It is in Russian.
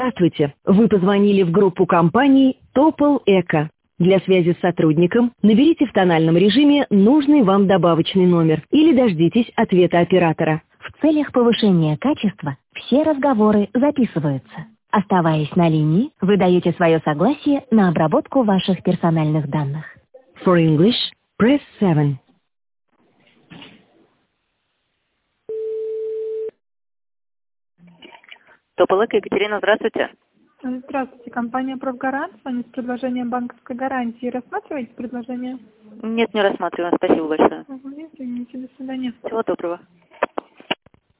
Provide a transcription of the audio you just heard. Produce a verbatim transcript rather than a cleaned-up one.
Здравствуйте. Вы позвонили в группу компаний Topol Eco. Для связи с сотрудником наберите в тональном режиме нужный вам добавочный номер или дождитесь ответа оператора. В целях повышения качества все разговоры записываются. Оставаясь на линии, вы даете свое согласие на обработку ваших персональных данных. For English, press seven. Topol Eco, Екатерина, здравствуйте. Здравствуйте, компания «Профгарант». С вами с предложением банковской гарантии. Рассматриваете предложение? Нет, не рассматриваем. Спасибо большое. Извините, до свидания. Всего доброго.